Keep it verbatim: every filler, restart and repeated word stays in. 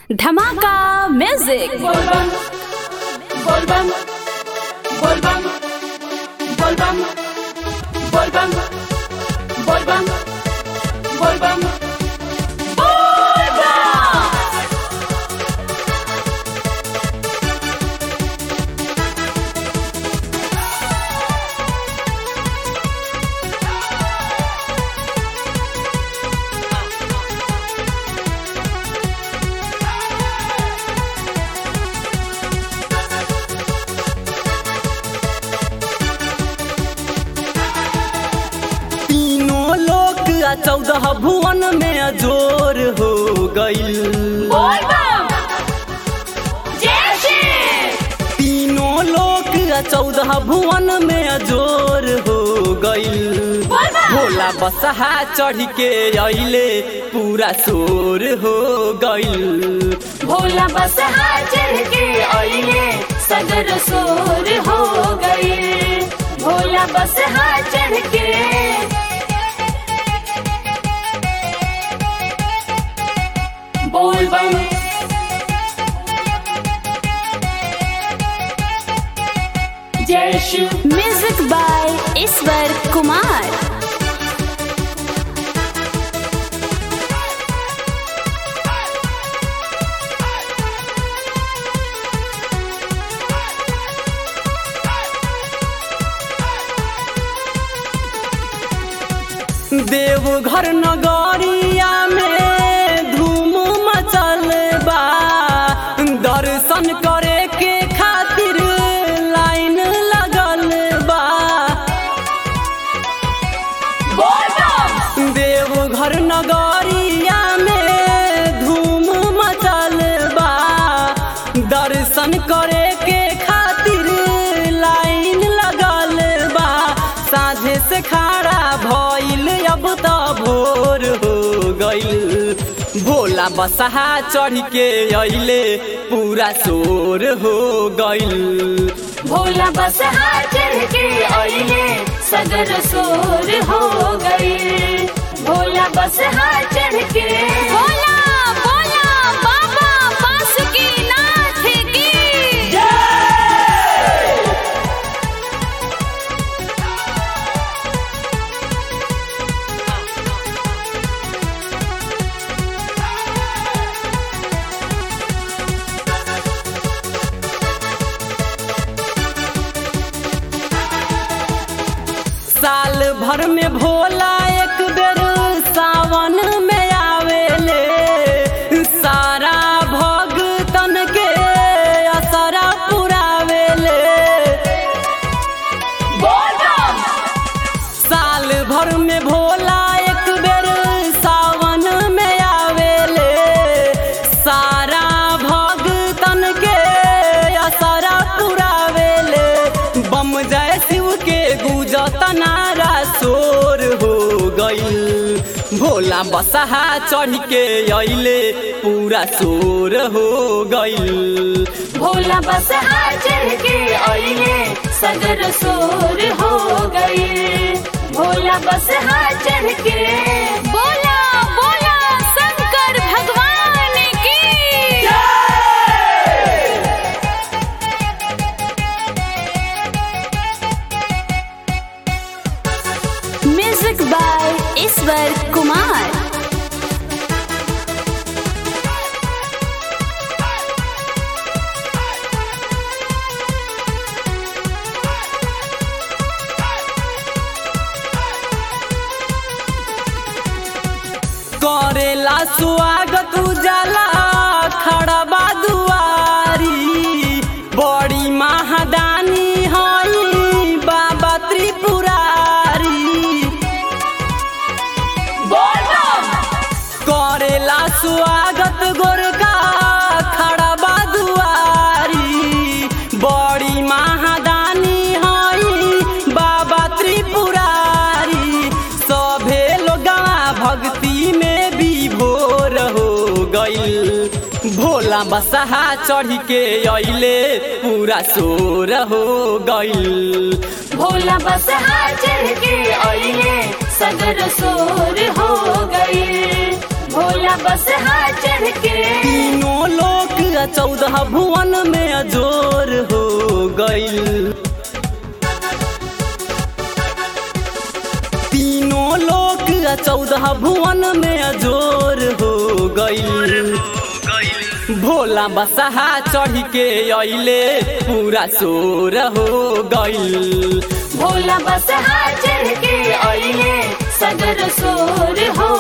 धमाका म्यूजिक। बोलबम बोलबम बोलबम बोलबम बोलबम बोलबम बोलबम चौदह भुवन में जोर हो गईल। तीनों लोक चौदह भुवन में जोर हो गईल। भोला बसहा चढ़ के अइले पूरा शोर हो गईल। भोला बसहा चढ़ के अइले सगर शोर हो गईल। भोला बसहा चढ़ के बोलबम जय शिव। म्यूजिक बाय ईश्वर कुमार। देवघर नगरिया में धूम मचल बा। दर्शन करे के खातिर लाइन लगल बा। देवघर नगरिया में धूम मचल बा। दर्शन करे के खातिर लाइन लगल बा। साझे से खड़ा भइल अब तो भोर हो गईल। भोला बसहा चढ़ के अइले पूरा शोर हो गईल। भोला बसहा चढ़ के अइले सगर शोर हो गईल। भोला बसहा चढ़ के बोला बोला बाबा बासुकीनाथ की साल भर में भोला एक बेर सावन में आवेले। सारा भगतन के असरा पुरावेले। साल भर में भोला एक बेर सावन में आवेले। सारा भगतन के असरा पुरावेले। बम जय शिव के गुजत नारा शोर हो गईल। भोला बसहा चढ़ के अइले पूरा शोर हो गईल। भोला बसहा चढ़ के अइले सगर शोर हो गईल। भोला बसहा चढ़ के बोला बोला शंकर भगवान की म्यूजिक बाय ईश्वर कुमार। करेला स्वागत उजाला खड़ा बा दुआरी। बड़ी महादानी हई बाबा त्रिपुरारी। करेला स्वागत गोरका खड़ा बा दुआरी। बड़ी महादानी हई बाबा त्रिपुरारी। सभे लोगा भक्ति में विभोर हो गईल। भोला बसहा चढ़ के अइले पूरा शोर हो गईल। भोला बसहा चढ़ के अइले सगर शोर हो गईल। भोला बसहा चढ़ के तीनों लोक चौदह भुवन में अजोर हो गइल। तीनों लोक चौदह भुवन में अजोर हो गइल। भोला बसहा चढ़ के अइले पूरा शोर हो गइल। भोला बसहा चढ़ के अइले सगर सोर हो